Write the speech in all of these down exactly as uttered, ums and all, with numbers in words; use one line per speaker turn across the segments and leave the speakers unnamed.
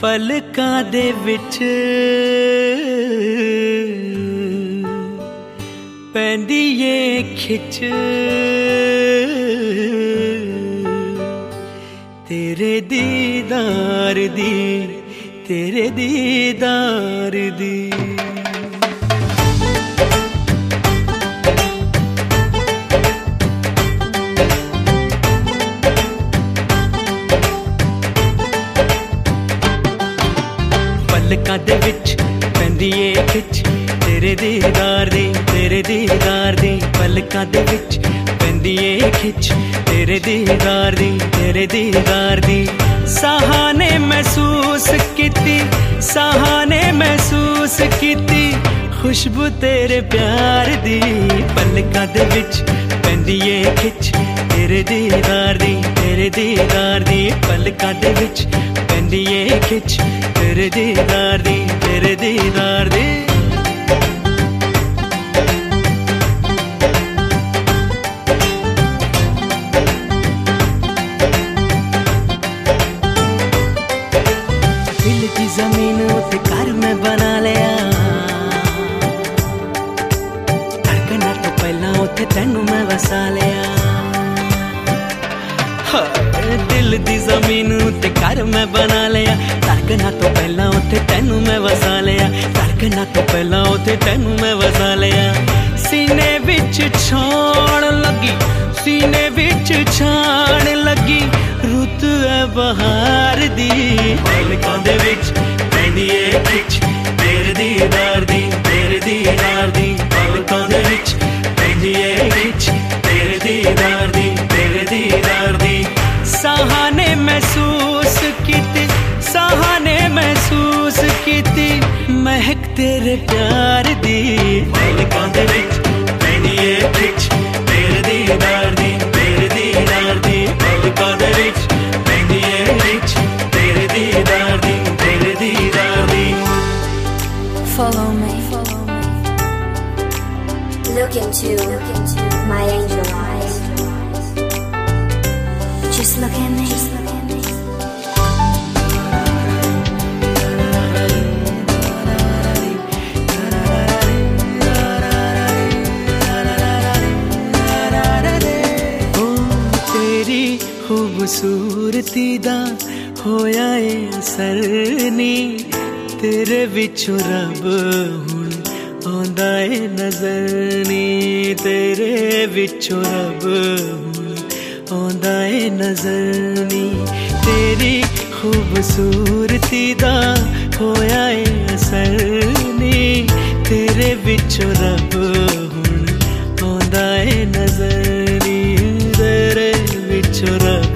पलकां दे विच पैंदी ए खिच तेरे दीदार दी तेरे दीदार दी। पलकां दे विच पैंदी ए खिच तेरे दीदार दी तेरे दीदार दी। पलकां दे विच पैंदी ए खिच तेरे दीदार दी तेरे दीदार दी। साहां ने महसूस कीती साहां ने महसूस कीती खुशबू तेरे प्यार दी। पलकां दे विच पैंदी ए खिच तेरे दीदार दी तेरे दीदार दी। पलकां दे विच पैंदी ए खिच तेरे दीदार दी तेरे दीदार दी। दिल की जमीन उते घर मैं बना लिया धड़कना तो पहला उते तेनू मैं वसा लिया। दिल दी जमीन उते घर मैं बना लिया धड़कना तो पहला उते तेनू मैं वसा लिया। धड़कना तो पहला उते तेनू मैं वसा लिया। सीने विच छाण लगी सीने विच छाण लगी रुत है बहार दी। पलकां दे विच पैंदी ए खिच तेरे दीदार दी तेरे दीदार दी। पलकां दे विच पैंदी ए खिच तेरे दीदार दी तेरे दीदार दी। साहां ने महसूस कीती साहां ने महसूस कीती महक तेरे प्यार दी। पलकां दे विच पैंदी ए खिच तेरे दीदार दी तेरे दीदार दी। पलकां दे विच पैंदी ए खिच तेरे दीदार दी तेरे दीदार दी।
Follow me, follow me. Look into, look into my angel eyes. Just look at me, just look at me.
खूबसूरती दा होया ए असर नी तेरे विचों रब हुण आंदा ए नजर नी। तेरे विचों रब हुण आंदा ए नजर नी। तेरी खूबसूरती दा होया ए असर नी तेरे विचों रब हुण आंदा ए नजर नी। तेरे विचों रब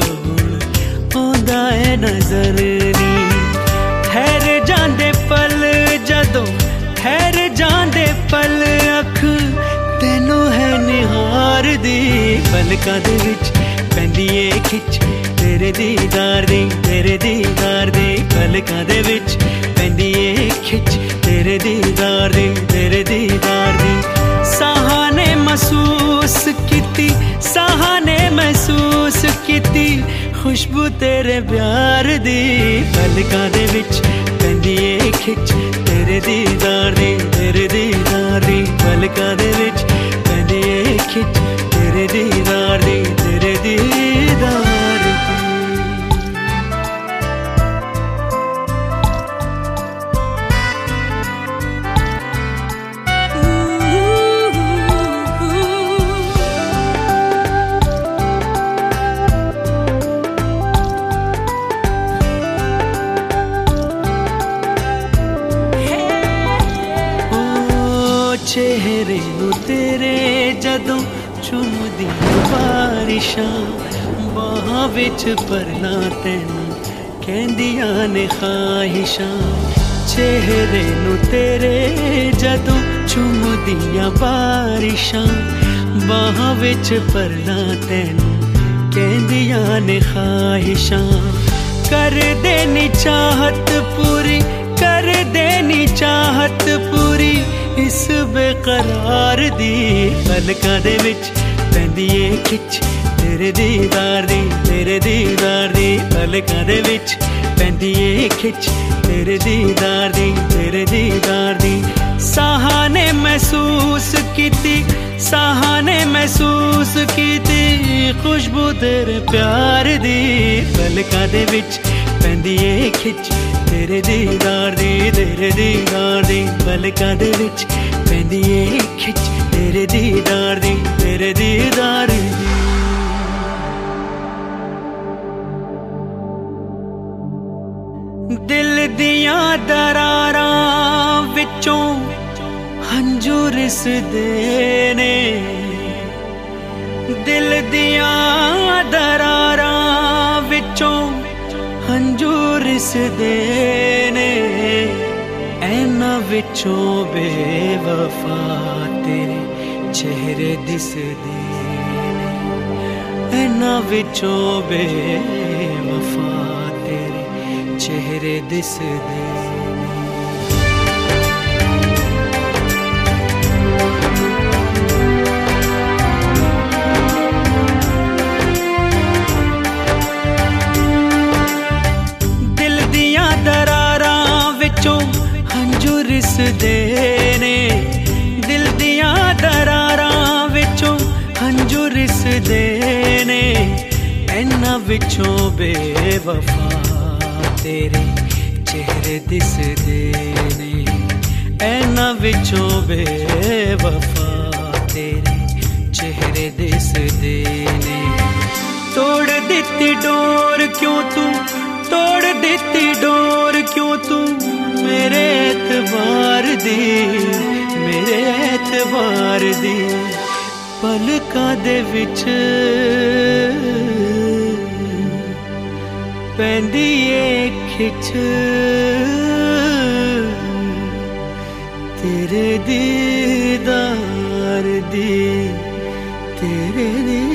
नजर नी। ठहर जांदे पल जदों ठहर जांदे पल अख तेनू है निहार दी। पलकां दे विच पैंदी ए खिच तेरे दीदार दी तेरे दीदार दी। पलकां दे विच पैंदी ए खिच तेरे दीदार दी तेरे दीदार दी। साहां ने महसूस कीती साहां ने महसूस कीती खुशबू तेरे प्यार दी। पलकां दे विच पैंदी ए खिच तेरे दीदार दी तेरे दीदार दी। पलकां दे विच पैंदी ए खिच तेरे दीदार दी तेरे दीदार दी। चेहरे नू तेरे जदों चुमदी बारिशां बाहां विच भरना तैनू कहंदियां ने ख्वाहिशां। चेहरे नू तेरे जदों चुमदियां बारिशां बाहां विच भरना तैनू कहंदियां ने ख्वाहिशां। कर देनी चाहत पूरी कर देनी चाहत पूरी इस बेकरार दी। पलकां दे विच पैंदी ए खिच तेरे दीदार दी, तेरे दीदार दी पलकां दे विच पैंदी ए खिच तेरे दीदार दी, तेरे दीदार दी। साहां ने महसूस कीती, साहां ने महसूस कीती खुशबू तेरे प्यार दी, पलकां दे विच पैंदी ए खिच तेरे दीदार दी, तेरे दीदार दी पलकां दे विच पैंदी ए खिच तेरे दीदार दी, तेरे दीदार दी। दिल दियां दरारां विचों हंझू रिसदे ने, दिल दियां दरारां विचों हंझू रिसदे ने, ऐना विचों बेवफा तेरे चेहरे दिसदे ने, ऐना विचों बेवफा तेरे चेहरे दिसदे। दिल दियां दरारां विचों हंझू रिसदे ने, दिल दियां दरारां विचों हंझू रिसदे ने, ऐना विचों बेवफा तेरे चेहरे दिसदे ने, ऐना विचों बेवफा तेरे चेहरे दिसदे ने। तोड़ दित्ती डोर क्यों तू, तोड़ दित्ती डोर क्यों तू मेरे एतबार दी, मेरे एतबार दी पलकां दे विच पैंदी ए खिच तेरे दीदार दी, तेरे दी।